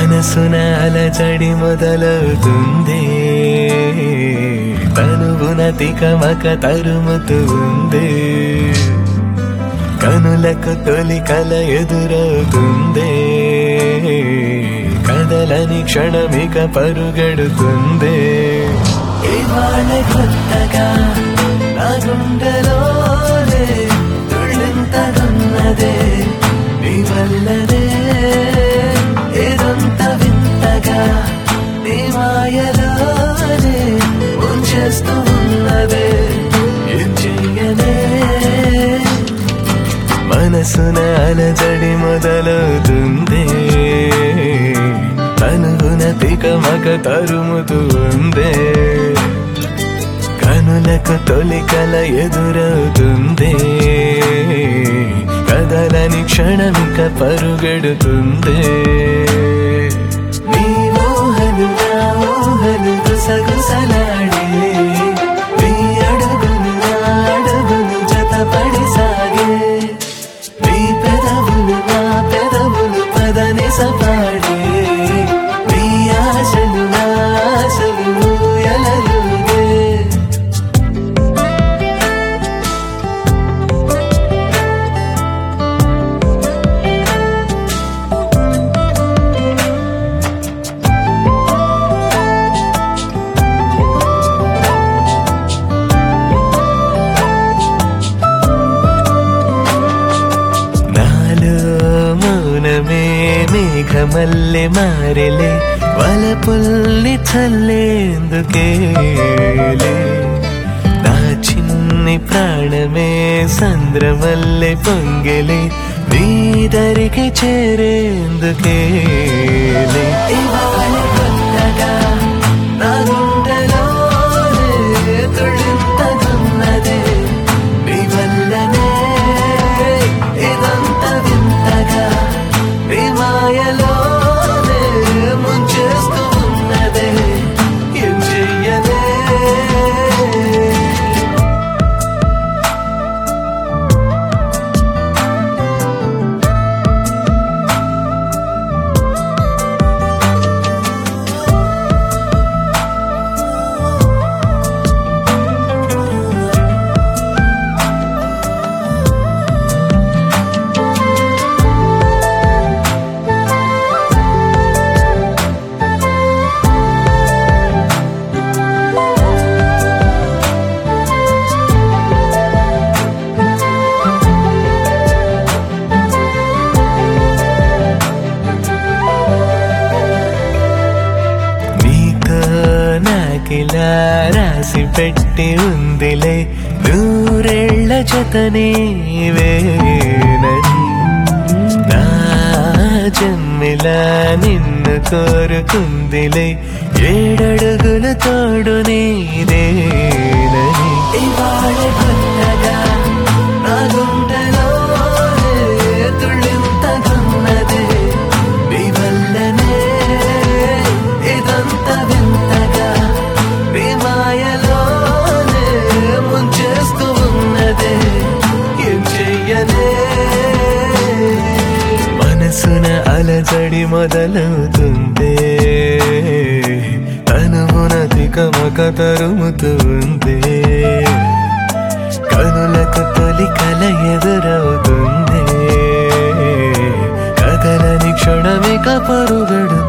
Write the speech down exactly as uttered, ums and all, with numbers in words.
మనసున అలజడి మొదలవుతుంది, తనువున తికమక తరుముతుంది, కనులకు తొలి కల ఎదురవుతుంది, కదలని క్షణమిక పరుగెడుతుంది. ఇవాళ కొత్తగా నా గుండెలోనే తుళ్ళింతగున్నదే నీ వల్లనే, ఏదంత వింతగా నీ మాయలోనే ముంచేస్తూ ఉన్నదే ఏం చెయ్యనే. మనసున అలజడి మొదలవుతుంది, తనువున తికమక తరుముతూ ఉందే, కనులకు తొలి కల ఎదురవుతుంది, కదలని క్షణమిక పరుగెడుతుంది. నీ ఊహలు నా ఊహలు గుసగుసలాడే, నీ అడుగులు నా అడుగులు జతపడి సాగే, నీ పెదవులు నా పెదవులు పదని సపాడే, నీ ఆశలు నా ఆశలు ఊయలలుగే. మౌనమే మేఘమల్లె మారెలే, వలపుల్ని చల్లేందుకేలే, నా చిన్ని ప్రాణమే సంద్రమల్లె పొంగెలే, నీ దరికి చేరేందుకేలే. ఇవాళ కొత్తగా నా గుండెలోనే తుళ్ళింతగున్నదే నీ వల్లనే, ఏదంత వింతగా నీ మాయలోనే ముంచేస్తూ ఉన్నదే ఏం చెయ్యనే. నాకిలా రాసి పెట్టి ఉందిలే నూరేళ్ల జతనే వేనని, నా జన్మిలా నిన్ను కోరుకుందిలే ఏడడుగులు తోడు నీదేనని. ఇవాళ కొత్తగా నా గుండెలోనే తుళ్ళింతగున్నదే నీ వల్లనే, ఇదంత వింతగా నీ మాయలోనే ముంచేస్తూ ఉన్నదే ఏం చెయ్యనే. మనసున అలజడి మొదలవుతుంది, తనువున తికమక తరుముతుంది, కనులకు తొలి కల ఎదురవుతుంది, కదలని క్షణమిక పరుగడు